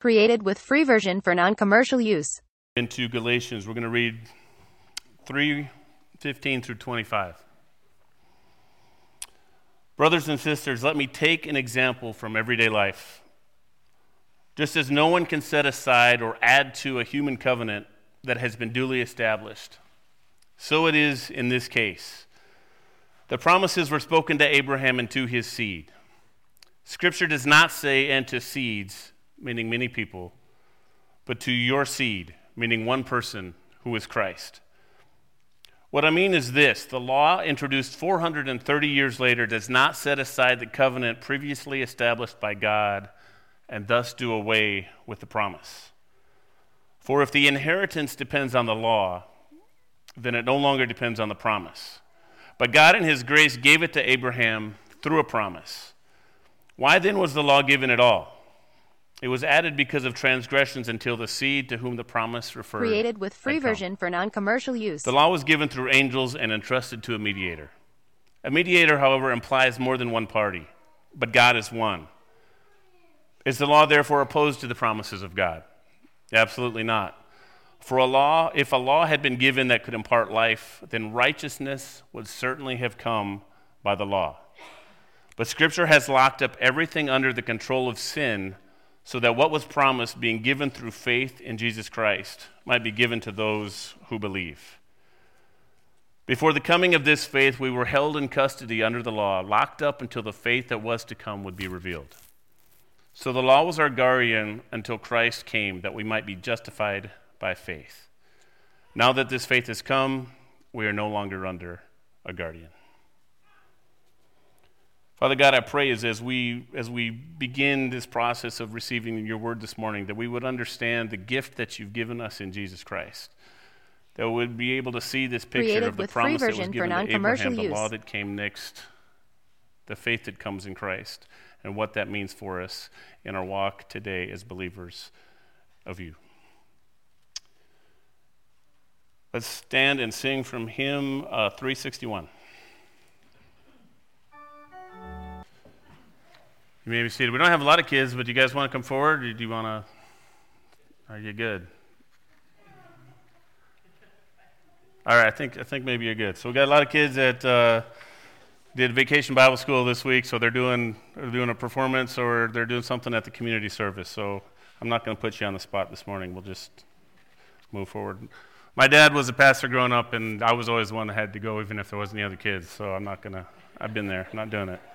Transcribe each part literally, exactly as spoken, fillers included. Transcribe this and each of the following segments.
Created with free version for non-commercial use. Into Galatians, we're going to read three fifteen through twenty-five. Brothers and sisters, let me take an example from everyday life. Just as no one can set aside or add to a human covenant that has been duly established, so it is in this case. The promises were spoken to Abraham and to his seed. Scripture does not say, and to seeds, meaning many people, but to your seed, meaning one person, who is Christ. What I mean is this: the law, introduced four hundred thirty years later, does not set aside the covenant previously established by God and thus do away with the promise. For if the inheritance depends on the law, then it no longer depends on the promise. But God in his grace gave it to Abraham through a promise. Why then was the law given at all? It was added because of transgressions until the seed to whom the promise referred. Created with free version for non-commercial use. The law was given through angels and entrusted to a mediator. A mediator, however, implies more than one party, but God is one. Is the law therefore opposed to the promises of God? Absolutely not. For a law, if a law had been given that could impart life, then righteousness would certainly have come by the law. But Scripture has locked up everything under the control of sin, so that what was promised, being given through faith in Jesus Christ, might be given to those who believe. Before the coming of this faith, we were held in custody under the law, locked up until the faith that was to come would be revealed. So the law was our guardian until Christ came, that we might be justified by faith. Now that this faith has come, we are no longer under a guardian. Father God, I pray as, as we as we begin this process of receiving your word this morning, that we would understand the gift that you've given us in Jesus Christ. That we would be able to see this picture Created of the with promise free that was version given for to non-commercial Abraham, the use. law that came next, the faith that comes in Christ, and what that means for us in our walk today as believers of you. Let's stand and sing from hymn uh, three sixty-one. You may be seated. We don't have a lot of kids, but do you guys want to come forward, or do you want to? Are you good? All right, I think I think maybe you're good. So we got a lot of kids that uh, did Vacation Bible School this week, so they're doing they're doing a performance or they're doing something at the community service. So I'm not going to put you on the spot this morning. We'll just move forward. My dad was a pastor growing up, and I was always the one that had to go, even if there wasn't any other kids. So I'm not gonna. I've been there. I'm not doing it.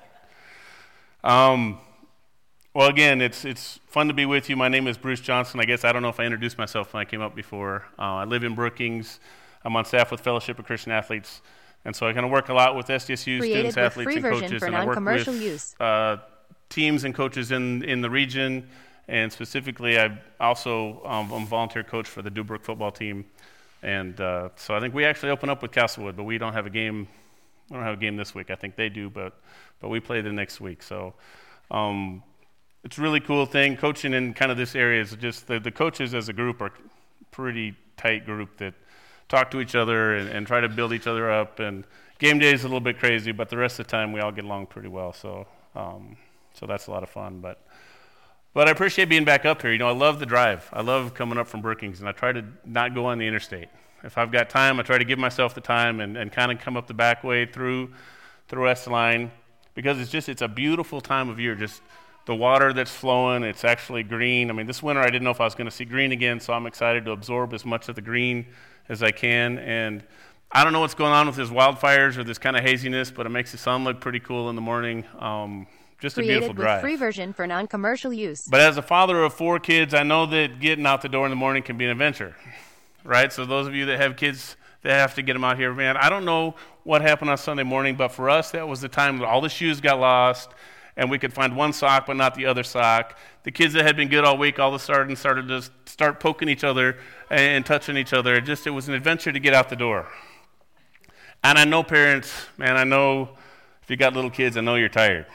Um, well, again, it's it's fun to be with you. My name is Bruce Johnson. I guess I don't know if I introduced myself when I came up before. Uh, I live in Brookings. I'm on staff with Fellowship of Christian Athletes, and so I kind of work a lot with S D S U Created students, with athletes, free and version coaches, for and I work non-commercial with use. Uh, teams and coaches in in the region, and specifically, I also um, I'm a volunteer coach for the Dubrook football team, and uh, so I think we actually open up with Castlewood, but we don't have a game. We don't have a game this week. I think they do, but but we play the next week. So. Um, it's a really cool thing. Coaching in kind of this area is just the, the coaches as a group are a pretty tight group that talk to each other and, and try to build each other up. And game day is a little bit crazy, but the rest of the time we all get along pretty well. So um, so that's a lot of fun. But but I appreciate being back up here. You know, I love the drive. I love coming up from Brookings, and I try to not go on the interstate. If I've got time, I try to give myself the time and, and kind of come up the back way through through S-Line. Because it's just, it's a beautiful time of year, just the water that's flowing, it's actually green. I mean, this winter I didn't know if I was going to see green again, so I'm excited to absorb as much of the green as I can. And I don't know what's going on with these wildfires or this kind of haziness, but it makes the sun look pretty cool in the morning. Um, just Created a beautiful drive. with free version for non-commercial use. But as a father of four kids, I know that getting out the door in the morning can be an adventure, right? So those of you that have kids, they have to get them out here. Man, I don't know what happened on Sunday morning, but for us, that was the time that all the shoes got lost, and we could find one sock but not the other sock. The kids that had been good all week all of a sudden started to start poking each other and touching each other. It just, it was an adventure to get out the door. And I know parents, man, I know if you got little kids, I know you're tired.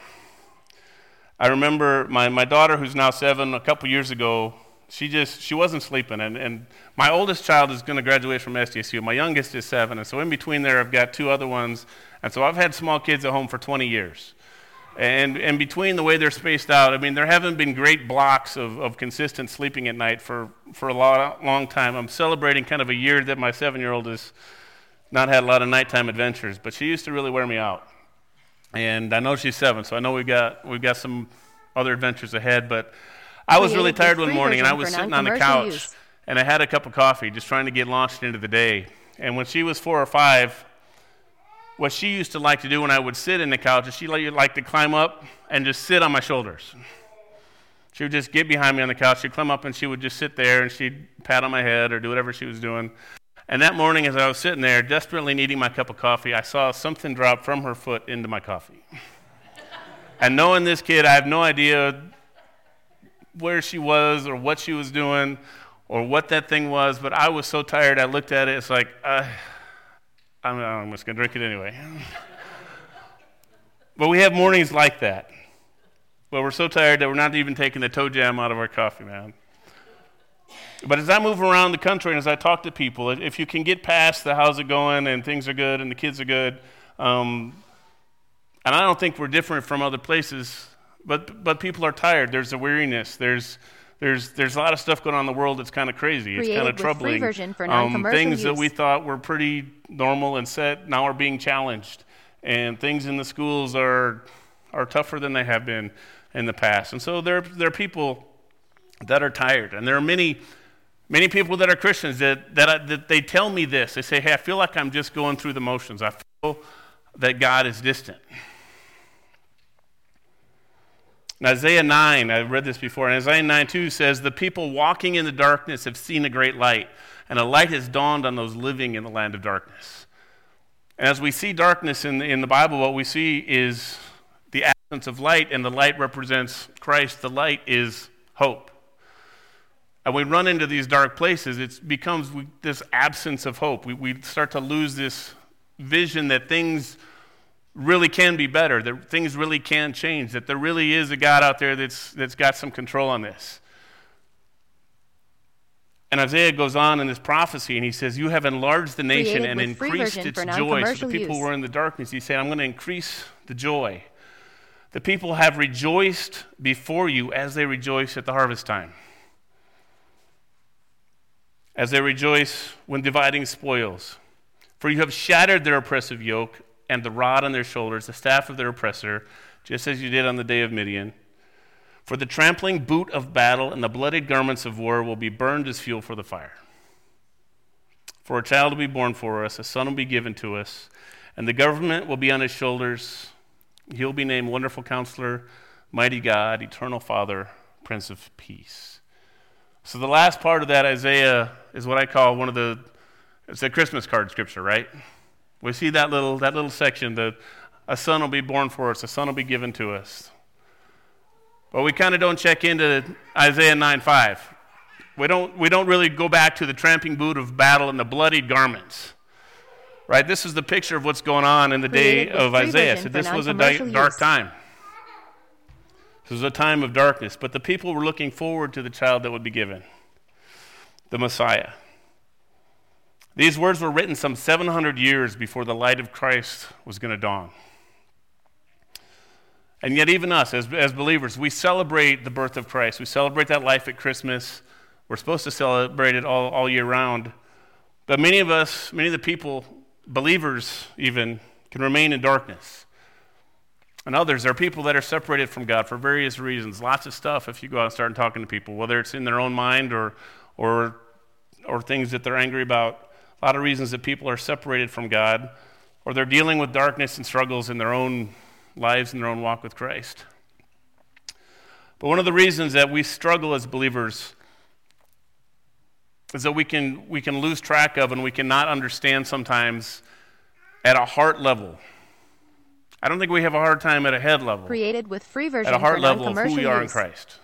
I remember my, my daughter, who's now seven, a couple years ago, She just, she wasn't sleeping, and, and my oldest child is going to graduate from S D S U. My youngest is seven, and so in between there I've got two other ones, and so I've had small kids at home for twenty years. And and between the way they're spaced out, I mean, there haven't been great blocks of, of consistent sleeping at night for, for a long, long time. I'm celebrating kind of a year that my seven-year-old has not had a lot of nighttime adventures, but she used to really wear me out. And I know she's seven, so I know we've got we've got some other adventures ahead, but I was really tired one morning, and I was sitting on the couch, use. and I had a cup of coffee just trying to get launched into the day. And when she was four or five, what she used to like to do when I would sit in the couch is she liked to climb up and just sit on my shoulders. She would just get behind me on the couch. She'd climb up and she would just sit there and she'd pat on my head or do whatever she was doing. And that morning as I was sitting there desperately needing my cup of coffee, I saw something drop from her foot into my coffee. And knowing this kid, I have no idea where she was or what she was doing or what that thing was, but I was so tired I looked at it, it's like, uh, I'm, I'm just going to drink it anyway. But we have mornings like that, where we're so tired that we're not even taking the toe jam out of our coffee, man. But as I move around the country and as I talk to people, if you can get past the how's it going and things are good and the kids are good, um, and I don't think we're different from other places, but but people are tired. There's a weariness. There's There's there's a lot of stuff going on in the world that's kind of crazy. It's kind of troubling. Free version for non-commercial um, things use. that we thought were pretty normal and set now are being challenged, and things in the schools are are tougher than they have been in the past. And so there there are people that are tired, and there are many many people that are Christians that that, I, that they tell me this. They say, "Hey, I feel like I'm just going through the motions. I feel that God is distant." In Isaiah nine, I've read this before, and Isaiah nine two says, "The people walking in the darkness have seen a great light, and a light has dawned on those living in the land of darkness." And as we see darkness in the, in the Bible, what we see is the absence of light, and the light represents Christ. The light is hope. And we run into these dark places, it becomes this absence of hope. We, we start to lose this vision that things really can be better, that things really can change, that there really is a God out there that's that's got some control on this. And Isaiah goes on in this prophecy, and he says, "You have enlarged the nation Created and with free increased version its for joy." So non-commercial the people use. were in the darkness. He said, "I'm going to increase the joy. The people have rejoiced before you as they rejoice at the harvest time, as they rejoice when dividing spoils. For you have shattered their oppressive yoke and the rod on their shoulders, the staff of their oppressor, just as you did on the day of Midian. For the trampling boot of battle and the bloodied garments of war will be burned as fuel for the fire. For a child will be born for us, a son will be given to us, and the government will be on his shoulders. He'll be named Wonderful Counselor, Mighty God, Eternal Father, Prince of Peace." So the last part of that Isaiah is what I call one of the, it's a Christmas card scripture, right? We see that little that little section, that a son will be born for us, a son will be given to us. But we kind of don't check into Isaiah nine five. We don't we don't really go back to the tramping boot of battle and the bloodied garments. Right? This is the picture of what's going on in the day Created with of free Isaiah. version So for this was a non-commercial di- dark use. time. This was a time of darkness, but the people were looking forward to the child that would be given, the Messiah. These words were written some seven hundred years before the light of Christ was going to dawn. And yet even us, as, as believers, we celebrate the birth of Christ. We celebrate that life at Christmas. We're supposed to celebrate it all, all year round. But many of us, many of the people, believers even, can remain in darkness. And others, there are people that are separated from God for various reasons. Lots of stuff if you go out and start talking to people, whether it's in their own mind or or or things that they're angry about. A lot of reasons that people are separated from God, or they're dealing with darkness and struggles in their own lives and their own walk with Christ. But one of the reasons that we struggle as believers is that we can we can lose track of and we cannot understand sometimes at a heart level. I don't think we have a hard time at a head level. Created with free version At a heart for level of who non-commercial we are in use. Christ.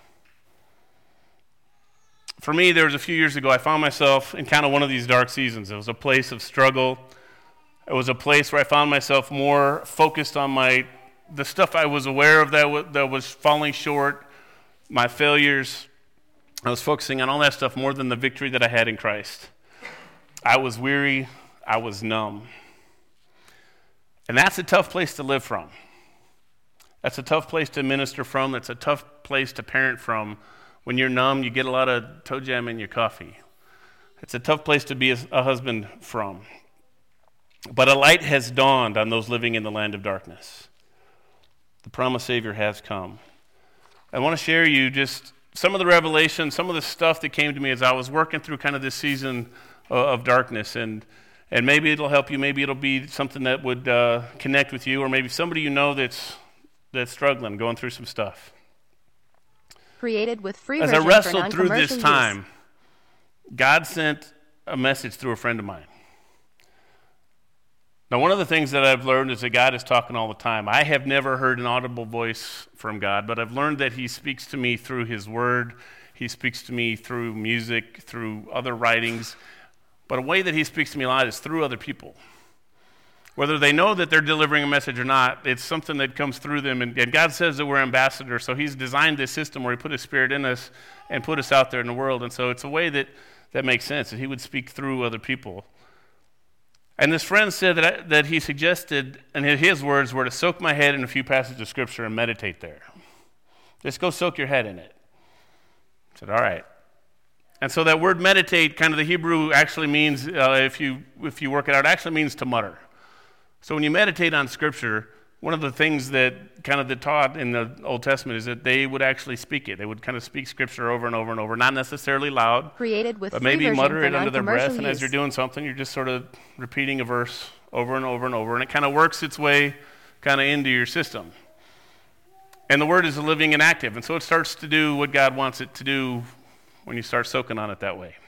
For me, there was a few years ago, I found myself in kind of one of these dark seasons. It was a place of struggle. It was a place where I found myself more focused on my the stuff I was aware of that, w- that was falling short, my failures. I was focusing on all that stuff more than the victory that I had in Christ. I was weary. I was numb. And that's a tough place to live from. That's a tough place to minister from. That's a tough place to parent from. When you're numb, you get a lot of toe jam in your coffee. It's a tough place to be a, a husband from. But a light has dawned on those living in the land of darkness. The promised Savior has come. I want to share you just some of the revelation, some of the stuff that came to me as I was working through kind of this season of darkness. And and maybe it'll help you. Maybe it'll be something that would uh, connect with you, or maybe somebody you know that's that's struggling, going through some stuff. Created with free As I wrestled through this time, God sent a message through a friend of mine. Now, one of the things that I've learned is that God is talking all the time. I have never heard an audible voice from God, but I've learned that he speaks to me through his word. He speaks to me through music, through other writings. But a way that he speaks to me a lot is through other people. Whether they know that they're delivering a message or not, it's something that comes through them. And, and God says that we're ambassadors, so he's designed this system where he put his spirit in us and put us out there in the world. And so it's a way that, that makes sense, that he would speak through other people. And this friend said that, I, that he suggested, and his words were to soak my head in a few passages of Scripture and meditate there. Just go soak your head in it. I said, all right. And so that word meditate, kind of the Hebrew actually means, uh, if you if you work it out, it actually means to mutter. So when you meditate on Scripture, one of the things that kind of the taught in the Old Testament is that they would actually speak it. They would kind of speak Scripture over and over and over, not necessarily loud, Created with but maybe mutter it under their breath, and use. as you're doing something, you're just sort of repeating a verse over and over and over, and it kind of works its way kind of into your system. And the Word is living and active, and so it starts to do what God wants it to do when you start soaking on it that way.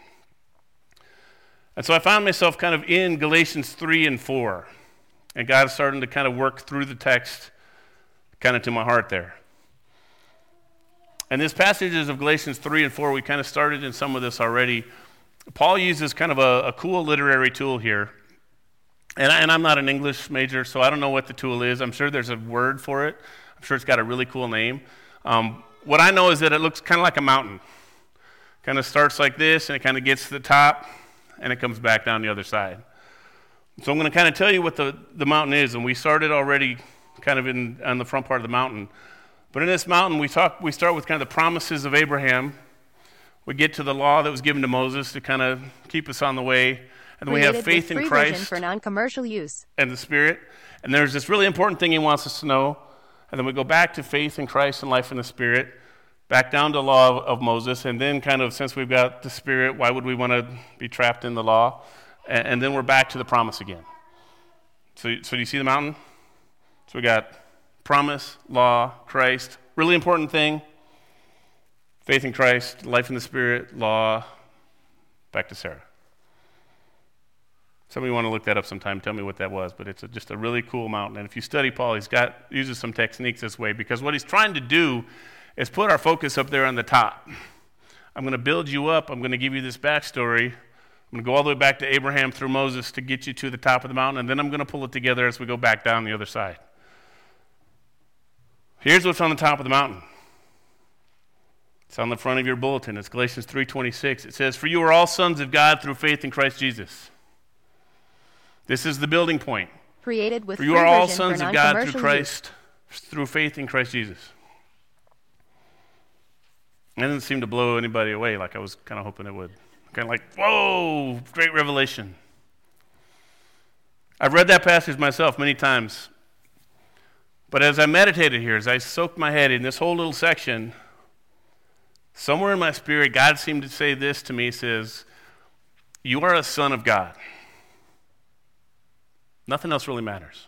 And so I found myself kind of in Galatians three and four. And God is starting to kind of work through the text kind of to my heart there. And these passages of Galatians three and four, we kind of started in some of this already. Paul uses kind of a, a cool literary tool here. And, I, and I'm not an English major, so I don't know what the tool is. I'm sure there's a word for it. I'm sure it's got a really cool name. Um, what I know is that it looks kind of like a mountain. Kind of starts like this, and it kind of gets to the top, and it comes back down the other side. So I'm going to kind of tell you what the, the mountain is, and we started already kind of in on the front part of the mountain. But in this mountain, we talk. We start with kind of the promises of Abraham. We get to the law that was given to Moses to kind of keep us on the way. And then we have faith in Christ for non-commercial use. And the Spirit. And there's this really important thing he wants us to know. And then we go back to faith in Christ and life in the Spirit, back down to the law of, of Moses, and then kind of, since we've got the Spirit, why would we want to be trapped in the law? And then we're back to the promise again. So, so do you see the mountain? So we got promise, law, Christ. Really important thing. Faith in Christ, life in the Spirit, law, back to Sarah. Somebody want to look that up sometime, tell me what that was, but it's a, just a really cool mountain. And if you study Paul, he's got uses some techniques this way, because what he's trying to do is put our focus up there on the top. I'm going to build you up. I'm going to give you this backstory. I'm going to go all the way back to Abraham through Moses to get you to the top of the mountain, and then I'm going to pull it together as we go back down the other side. Here's what's on the top of the mountain. It's on the front of your bulletin. It's Galatians three twenty-six. It says, "For you are all sons of God through faith in Christ Jesus." This is the building point. Created with For you are all sons of God through Christ, use. through faith in Christ Jesus. It didn't seem to blow anybody away like I was kind of hoping it would. Kind of like, whoa, great revelation. I've read that passage myself many times. But as I meditated here, as I soaked my head in this whole little section, somewhere in my spirit, God seemed to say this to me. He says, you are a son of God. Nothing else really matters.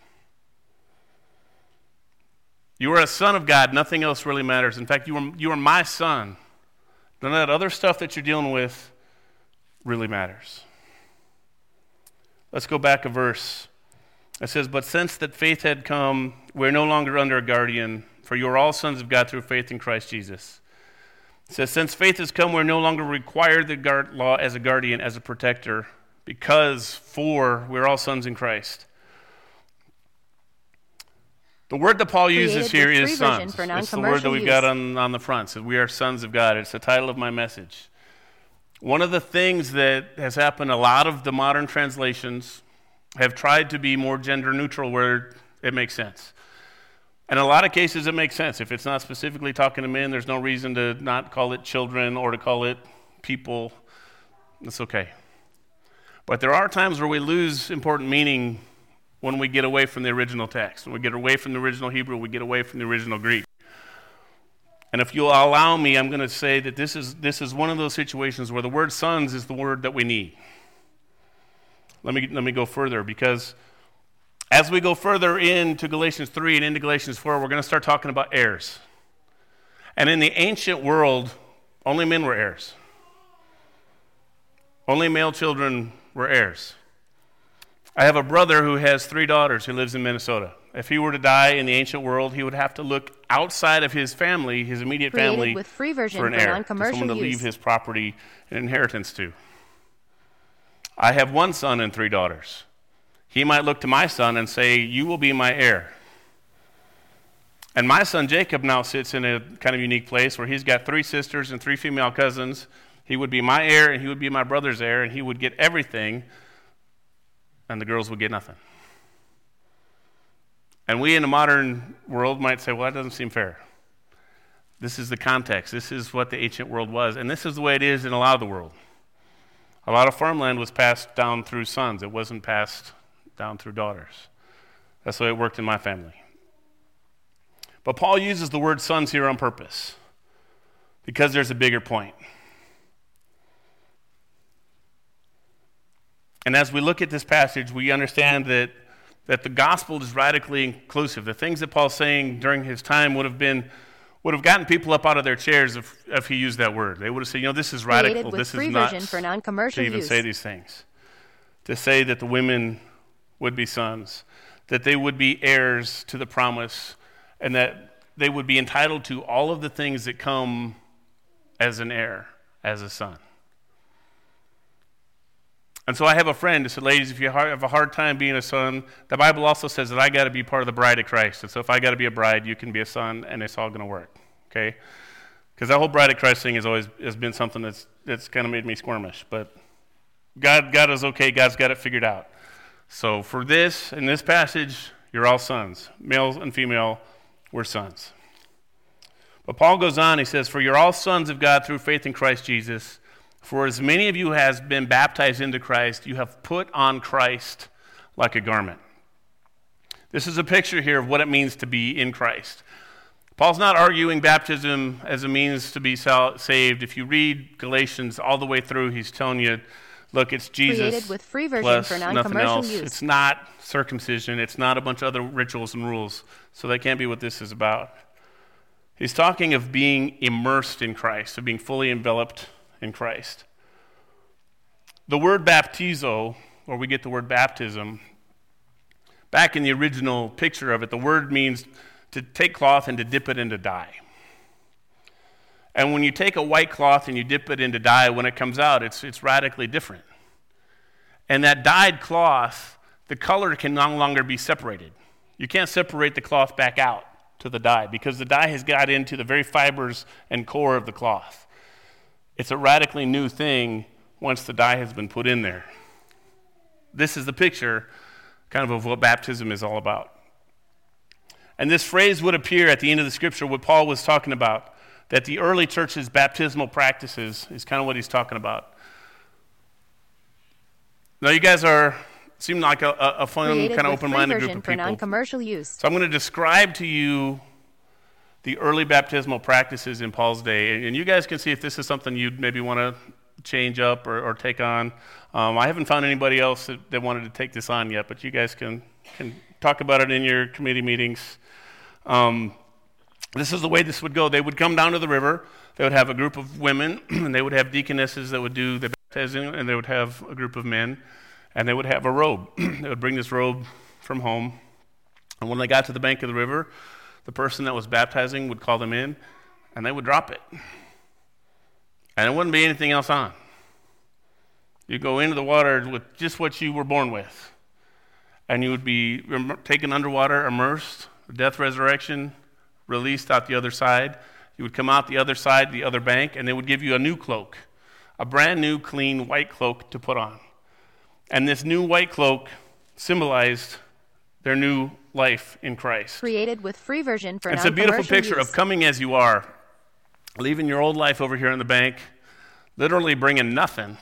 You are a son of God. Nothing else really matters. In fact, you are, you are my son. None of that other stuff that you're dealing with really matters. Let's go back a verse. It says, "But since that faith had come, we're no longer under a guardian, for you are all sons of God through faith in Christ Jesus." It says, "Since faith has come, we're no longer required the guard law as a guardian, as a protector, because for we're all sons in Christ." The word that Paul uses here is sons. It's the word that we've got on, on the front. So we are sons of God. It's the title of my message. One of the things that has happened, a lot of the modern translations have tried to be more gender neutral where it makes sense. And in a lot of cases, it makes sense. If it's not specifically talking to men, there's no reason to not call it children or to call it people. It's okay. But there are times where we lose important meaning when we get away from the original text. When we get away from the original Hebrew, we get away from the original Greek. And if you'll allow me, I'm going to say that this is this is one of those situations where the word sons is the word that we need. Let me let me go further, because as we go further into Galatians three and into Galatians four, we're going to start talking about heirs. And in the ancient world, only men were heirs. Only male children were heirs. I have a brother who has three daughters who lives in Minnesota. If he were to die in the ancient world, he would have to look outside of his family, his immediate Created family, with free version for an for heir, to non-commercial someone to use. leave his property and inheritance to. I have one son and three daughters. He might look to my son and say, "You will be my heir." And my son Jacob now sits in a kind of unique place where he's got three sisters and three female cousins. He would be my heir, and he would be my brother's heir, and he would get everything, and the girls would get nothing. And we in the modern world might say, well, that doesn't seem fair. This is the context. This is what the ancient world was, and this is the way it is in a lot of the world. A lot of farmland was passed down through sons. It wasn't passed down through daughters. That's the way it worked in my family. But Paul uses the word sons here on purpose because there's a bigger point. And as we look at this passage, we understand that, that the gospel is radically inclusive. The things that Paul's saying during his time would have been would have gotten people up out of their chairs if, if he used that word. They would have said, you know, this is radical. Created with this free is not version for non-commercial to even use. say these things. To say that the women would be sons, that they would be heirs to the promise, and that they would be entitled to all of the things that come as an heir, as a son. And so I have a friend who said, ladies, if you have a hard time being a son, the Bible also says that I got to be part of the bride of Christ. And so if I got to be a bride, you can be a son, and it's all going to work, okay? Because that whole bride of Christ thing has always has been something that's that's kind of made me squirmish. But God, God is okay. God's got it figured out. So for this, in this passage, you're all sons. Males and female, we're sons. But Paul goes on, he says, for you're all sons of God through faith in Christ Jesus. For as many of you has been baptized into Christ, you have put on Christ like a garment. This is a picture here of what it means to be in Christ. Paul's not arguing baptism as a means to be saved. If you read Galatians all the way through, he's telling you, look, it's Jesus Created with free version plus for nothing non-commercial else. use. It's not circumcision. It's not a bunch of other rituals and rules. So that can't be what this is about. He's talking of being immersed in Christ, of being fully enveloped in Christ. The word baptizo, or we get the word baptism, back in the original picture of it, the word means to take cloth and to dip it into dye. And when you take a white cloth and you dip it into dye, when it comes out, it's it's radically different. And that dyed cloth, the color can no longer be separated. You can't separate the cloth back out to the dye because the dye has got into the very fibers and core of the cloth. It's a radically new thing once the dye has been put in there. This is the picture kind of of what baptism is all about. And this phrase would appear at the end of the scripture, what Paul was talking about, that the early church's baptismal practices is kind of what he's talking about. Now you guys are, seem like a, a fun, Created kind of with free open-minded version group of for people. non-commercial use. So I'm going to describe to you the early baptismal practices in Paul's day. And you guys can see if this is something you'd maybe want to change up or, or take on. Um, I haven't found anybody else that, that wanted to take this on yet, but you guys can, can talk about it in your committee meetings. Um, this is the way this would go. They would come down to the river. They would have a group of women, and they would have deaconesses that would do the baptizing, and they would have a group of men, and they would have a robe. They would bring this robe from home. And when they got to the bank of the river, the person that was baptizing would call them in, and they would drop it. And it wouldn't be anything else on. You go into the water with just what you were born with, and you would be taken underwater, immersed, death, resurrection, released out the other side. You would come out the other side, the other bank, and they would give you a new cloak, a brand new, clean, white cloak to put on. And this new white cloak symbolized their new life in Christ. Created with free version for It's a beautiful non-commercial picture use. of coming as you are, leaving your old life over here in the bank, literally bringing nothing,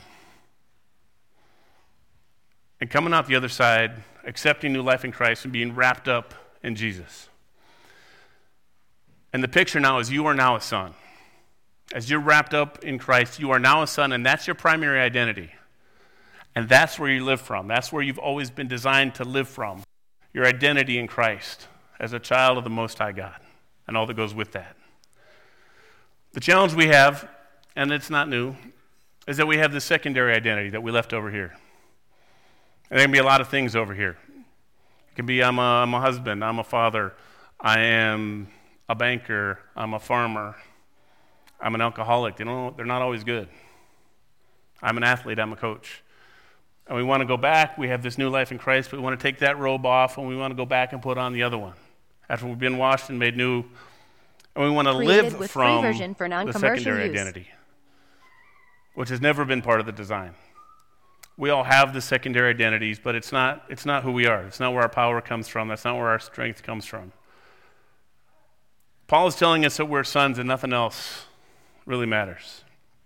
and coming out the other side, accepting new life in Christ and being wrapped up in Jesus. And the picture now is you are now a son. As you're wrapped up in Christ, you are now a son, and that's your primary identity. And that's where you live from. That's where you've always been designed to live from, your identity in Christ as a child of the Most High God and all that goes with that. The challenge we have, and it's not new, is that we have this secondary identity that we left over here. And there can be a lot of things over here. It can be I'm a, I'm a husband, I'm a father, I am a banker, I'm a farmer, I'm an alcoholic. They don't, they're not always good. I'm an athlete, I'm a coach. And we want to go back, we have this new life in Christ, but we want to take that robe off and we want to go back and put on the other one after we've been washed and made new. And we want to Created live with from free version for the non-commercial secondary use. identity, which has never been part of the design. We all have the secondary identities, but it's not, it's not who we are. It's not where our power comes from. That's not where our strength comes from. Paul is telling us that we're sons and nothing else really matters.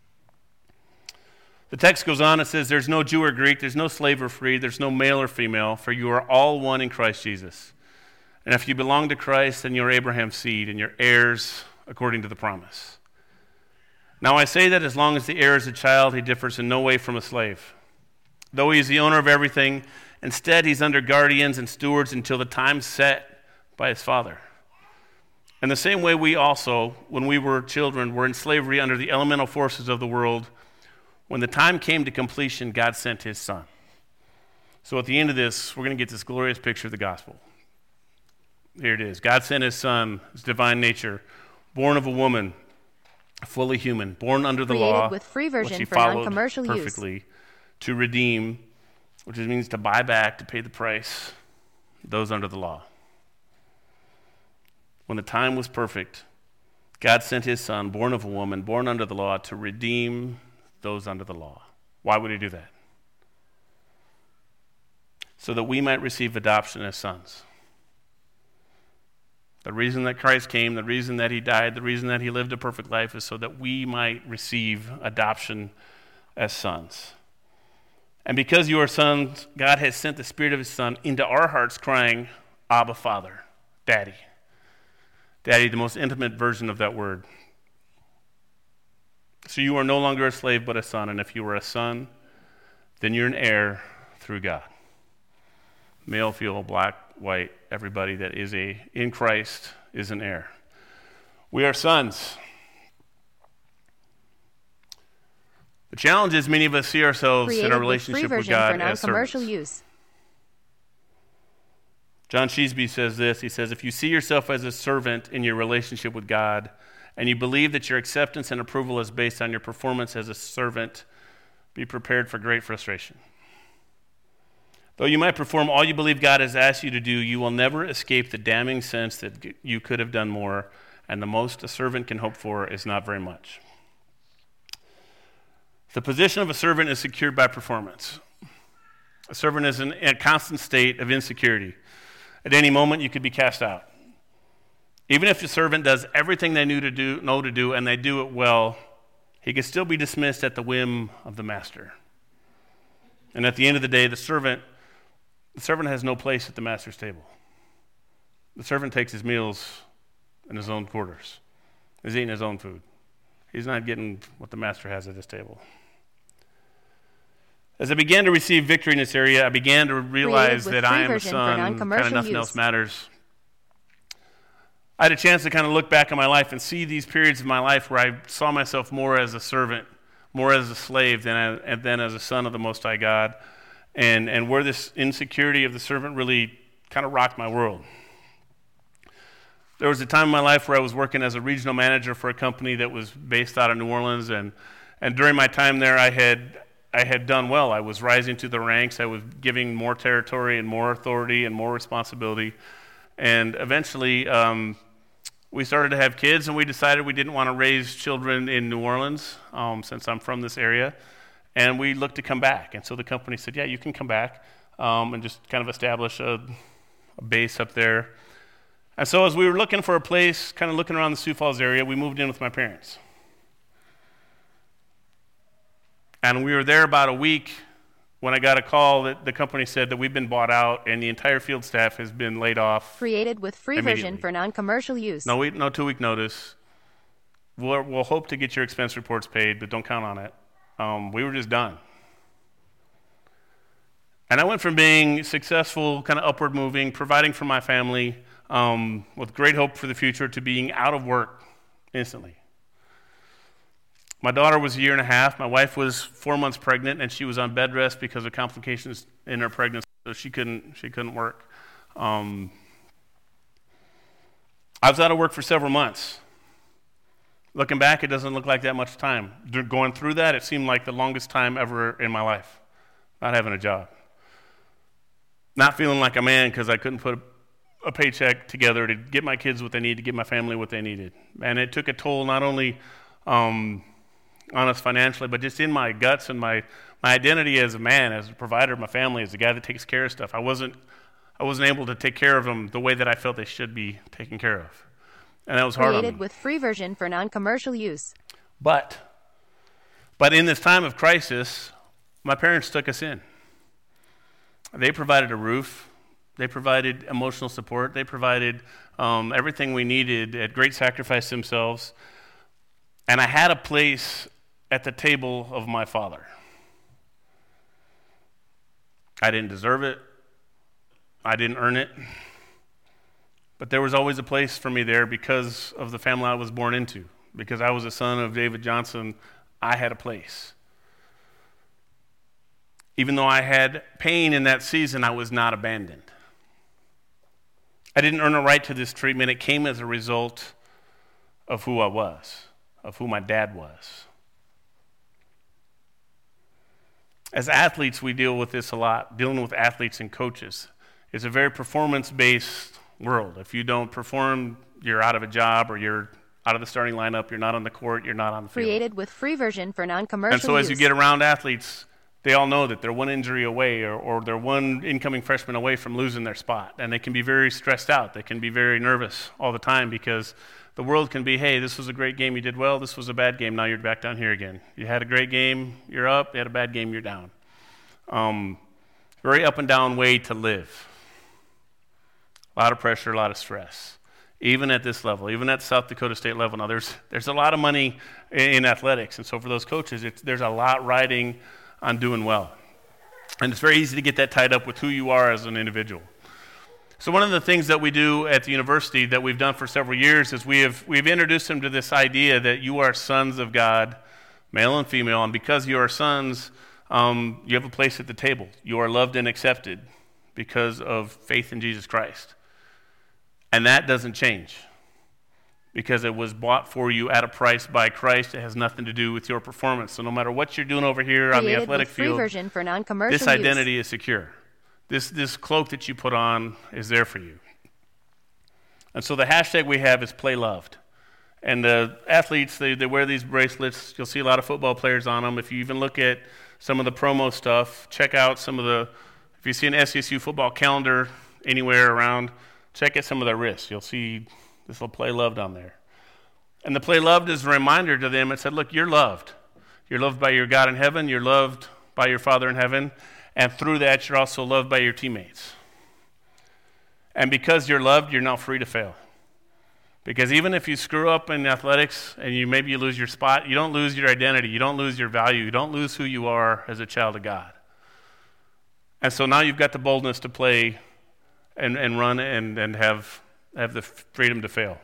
The text goes on, it says, there's no Jew or Greek, there's no slave or free, there's no male or female, for you are all one in Christ Jesus. And if you belong to Christ, then you're Abraham's seed and you're heirs according to the promise. Now I say that as long as the heir is a child, he differs in no way from a slave. Though he is the owner of everything, instead he's under guardians and stewards until the time set by his father. In the same way we also, when we were children, were in slavery under the elemental forces of the world. When the time came to completion, God sent his son. So at the end of this, we're going to get this glorious picture of the gospel. Here it is. God sent his son, his divine nature, born of a woman, fully human, born under the Created law, with free which version he for followed non-commercial use. perfectly, to redeem, which means to buy back, to pay the price, those under the law. When the time was perfect, God sent his son, born of a woman, born under the law, to redeem those under the law. Why would he do that? So that we might receive adoption as sons. The reason that Christ came, the reason that he died, the reason that he lived a perfect life is so that we might receive adoption as sons. And because you are sons, God has sent the Spirit of his Son into our hearts, crying, Abba, Father, Daddy. Daddy, the most intimate version of that word. So you are no longer a slave but a son, and if you are a son, then you're an heir through God. Male, female, black, white, everybody that is a in Christ is an heir. We are sons. The challenge is many of us see ourselves Created in a with relationship free with version God for as non-commercial servants. use. John Sheesby says this. He says, if you see yourself as a servant in your relationship with God, and you believe that your acceptance and approval is based on your performance as a servant, be prepared for great frustration. Though you might perform all you believe God has asked you to do, you will never escape the damning sense that you could have done more, and the most a servant can hope for is not very much. The position of a servant is secured by performance. A servant is in a constant state of insecurity. At any moment, you could be cast out. Even if the servant does everything they knew to do, know to do, and they do it well, he could still be dismissed at the whim of the master. And at the end of the day, the servant, the servant has no place at the master's table. The servant takes his meals in his own quarters. He's eating his own food. He's not getting what the master has at his table. As I began to receive victory in this area, I began to realize with that free I am a version for son, kind of non-commercial nothing use. else matters. I had a chance to kind of look back on my life and see these periods of my life where I saw myself more as a servant, more as a slave than, I, and than as a son of the Most High God, and, and where this insecurity of the servant really kind of rocked my world. There was a time in my life where I was working as a regional manager for a company that was based out of New Orleans, and, and during my time there, I had I had done well. I was rising to the ranks. I was giving more territory and more authority and more responsibility. And eventually, um, we started to have kids, and we decided we didn't want to raise children in New Orleans, um, since I'm from this area. And we looked to come back. And so the company said, yeah, you can come back um, and just kind of establish a, a base up there. And so as we were looking for a place, kind of looking around the Sioux Falls area, we moved in with my parents. And we were there about a week when I got a call that the company said that we've been bought out and the entire field staff has been laid off. Created with free version for non-commercial use. No, we, no two-week notice. We'll, we'll hope to get your expense reports paid, but don't count on it. Um, we were just done. And I went from being successful, kind of upward moving, providing for my family um, with great hope for the future, to being out of work instantly. My daughter was a year and a half. My wife was four months pregnant, and she was on bed rest because of complications in her pregnancy, so she couldn't she couldn't work. Um, I was out of work for several months. Looking back, it doesn't look like that much time. Going through that, it seemed like the longest time ever in my life, not having a job. Not feeling like a man because I couldn't put a paycheck together to get my kids what they needed, to get my family what they needed. And it took a toll not only um, on us financially, but just in my guts and my, my identity as a man, as a provider of my family, as a guy that takes care of stuff. I wasn't I wasn't able to take care of them the way that I felt they should be taken care of. And that was hard on me. Created with free version for non-commercial use. But, but in this time of crisis, my parents took us in. They provided a roof. They provided emotional support. They provided um, everything we needed at great sacrifice themselves. And I had a place at the table of my Father. I didn't deserve it. I didn't earn it. But there was always a place for me there because of the family I was born into. Because I was a son of David Johnson, I had a place. Even though I had pain in that season, I was not abandoned. I didn't earn a right to this treatment. It came as a result of who I was, of who my dad was. As athletes, we deal with this a lot, dealing with athletes and coaches. It's a very performance-based world. If you don't perform, you're out of a job, or you're out of the starting lineup, you're not on the court, you're not on the field. Created with free version for non-commercial use. And so as you get around athletes, they all know that they're one injury away or, or they're one incoming freshman away from losing their spot. And they can be very stressed out. They can be very nervous all the time because the world can be, hey, this was a great game, you did well. This was a bad game, now you're back down here again. You had a great game, you're up. You had a bad game, you're down. Um, very up and down way to live. A lot of pressure, a lot of stress. Even at this level, even at South Dakota State level. Now, there's there's a lot of money in, in athletics. And so for those coaches, it's, there's a lot riding on doing well. And it's very easy to get that tied up with who you are as an individual. So one of the things that we do at the university that we've done for several years is we have we've introduced them to this idea that you are sons of God, male and female, and because you are sons, um, you have a place at the table. You are loved and accepted because of faith in Jesus Christ. And that doesn't change because it was bought for you at a price by Christ. It has nothing to do with your performance. So no matter what you're doing over here on the athletic free field, version for non-commercial this identity use. is secure. This this cloak that you put on is there for you. And so the hashtag we have is Play Loved. And the athletes, they, they wear these bracelets. You'll see a lot of football players on them. If you even look at some of the promo stuff, check out some of the, if you see an S D S U football calendar anywhere around, check out some of their wrists. You'll see this little Play Loved on there. And the Play Loved is a reminder to them. It said, look, you're loved. You're loved by your God in heaven. You're loved by your Father in heaven. And through that, you're also loved by your teammates. And because you're loved, you're now free to fail. Because even if you screw up in athletics and you maybe you lose your spot, you don't lose your identity. You don't lose your value. You don't lose who you are as a child of God. And so now you've got the boldness to play and, and run and, and have, have the freedom to fail.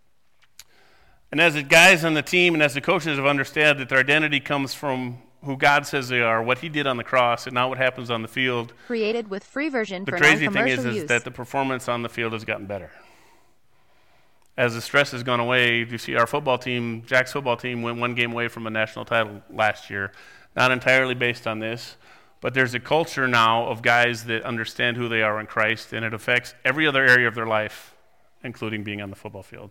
And as the guys on the team and as the coaches have understood that their identity comes from who God says they are, what he did on the cross, and not what happens on the field. Created with free version the for crazy thing non-commercial is, is use. that the performance on the field has gotten better. As the stress has gone away, you see our football team, Jack's football team, went one game away from a national title last year. Not entirely based on this, but there's a culture now of guys that understand who they are in Christ, and it affects every other area of their life, including being on the football field.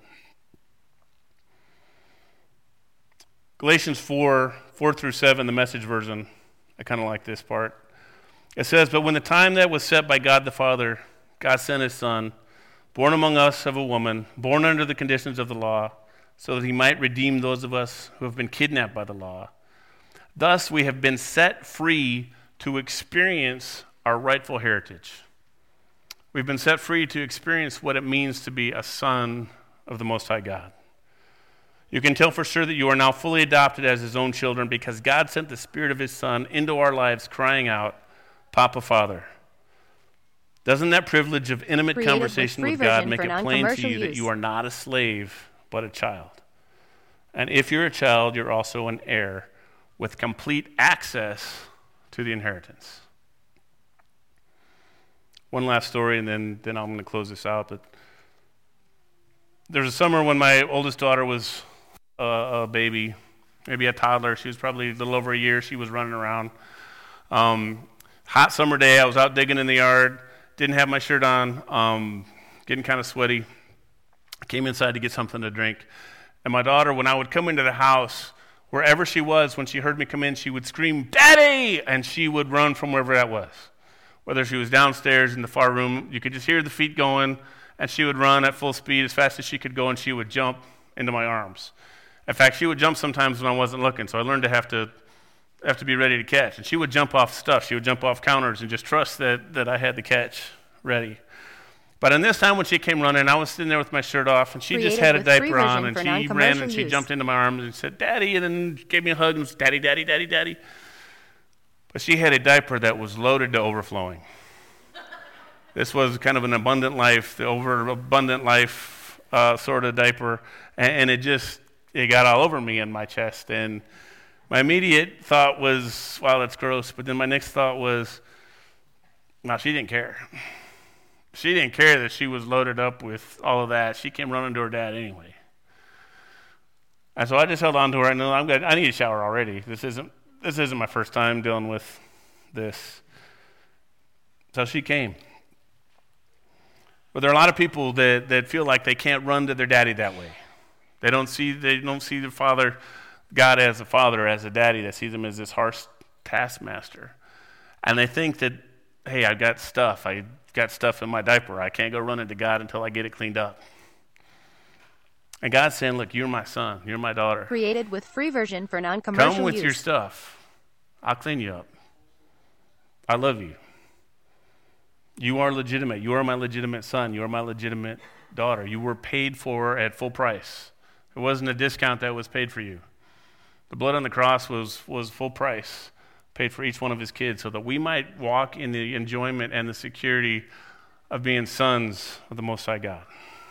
Galatians four, four through seven, the Message version, I kind of like this part. It says, but when the time that was set by God the Father God sent his son, born among us of a woman, born under the conditions of the law, so that he might redeem those of us who have been kidnapped by the law. Thus we have been set free to experience our rightful heritage. We've been set free to experience what it means to be a son of the Most High God. You can tell for sure that you are now fully adopted as his own children because God sent the Spirit of his Son into our lives crying out, Papa, Father. Doesn't that privilege of intimate Created conversation with with free God version make for it plain to non-commercial you that use. you are not a slave, but a child? And if you're a child, you're also an heir with complete access to the inheritance. One last story, and then, then I'm going to close this out. But there's a summer when my oldest daughter was a, a baby, maybe a toddler. She was probably a little over a year. She was running around. Um, hot summer day, I was out digging in the yard, didn't have my shirt on, um, getting kind of sweaty. I came inside to get something to drink. And my daughter, when I would come into the house, wherever she was, when she heard me come in, she would scream, Daddy! And she would run from wherever that was. Whether she was downstairs in the far room, you could just hear the feet going, and she would run at full speed as fast as she could go, and she would jump into my arms. In fact, she would jump sometimes when I wasn't looking, so I learned to have to have to be ready to catch. And she would jump off stuff. She would jump off counters and just trust that, that I had the catch ready. But in this time when she came running, I was sitting there with my shirt off, and she Created just had a with free diaper on, version and for she ran non-commercial and she use. jumped into my arms and said, Daddy, and then gave me a hug and said, Daddy, Daddy, Daddy, Daddy. But she had a diaper that was loaded to overflowing. This was kind of an abundant life, the overabundant life uh, sort of diaper, and, and it just, it got all over me in my chest. And my immediate thought was, wow, that's gross. But then my next thought was, wow, she didn't care. She didn't care that she was loaded up with all of that. She came running to her dad anyway. And so I just held on to her. I know I'm good. I need a shower already. This isn't this isn't my first time dealing with this. So she came. But there are a lot of people that, that feel like they can't run to their daddy that way. They don't see they don't see their father, God as a father, as a daddy. They see them as this harsh taskmaster. And they think that, hey, I've got stuff. I got stuff in my diaper. I can't go running to God until I get it cleaned up. And God's saying, look, you're my son. You're my daughter. Created with free version for non-commercial Come with use. your stuff. I'll clean you up. I love you. You are legitimate. You are my legitimate son. You are my legitimate daughter. You were paid for at full price. It wasn't a discount that was paid for you. The blood on the cross was, was full price, paid for each one of his kids so that we might walk in the enjoyment and the security of being sons of the Most High God.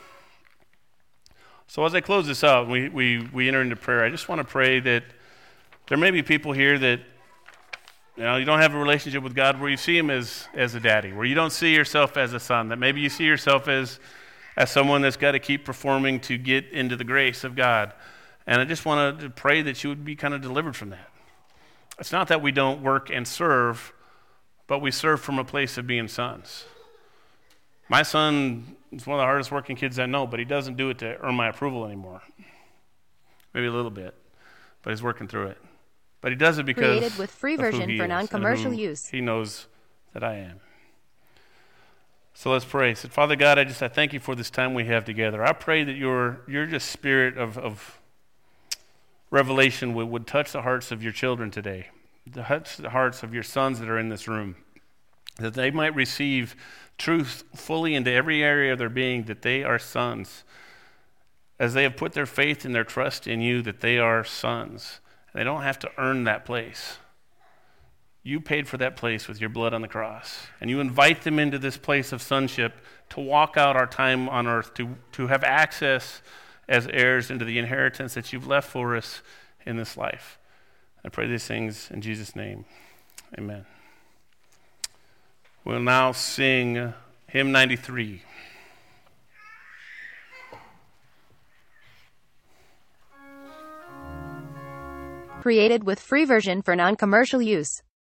So as I close this out, we, we, we enter into prayer. I just want to pray that there may be people here that, you know, you don't have a relationship with God where you see him as, as a daddy, where you don't see yourself as a son, that maybe you see yourself as, as someone that's got to keep performing to get into the grace of God. And I just want to pray that you would be kind of delivered from that. It's not that we don't work and serve, but we serve from a place of being sons. My son is one of the hardest working kids I know, but he doesn't do it to earn my approval anymore. Maybe a little bit, but he's working through it. But he does it because Created with free of who version he for is and non-commercial who use. He knows that I am. So let's pray. So, Father God, I just I thank you for this time we have together. I pray that your your just spirit of, of revelation would, would touch the hearts of your children today, touch the hearts of your sons that are in this room, that they might receive truth fully into every area of their being, that they are sons. As they have put their faith and their trust in you, that they are sons. They don't have to earn that place. You paid for that place with your blood on the cross. And you invite them into this place of sonship to walk out our time on earth, to, to have access as heirs into the inheritance that you've left for us in this life. I pray these things in Jesus' name. Amen. We'll now sing hymn ninety-three. Created with free version for non-commercial use.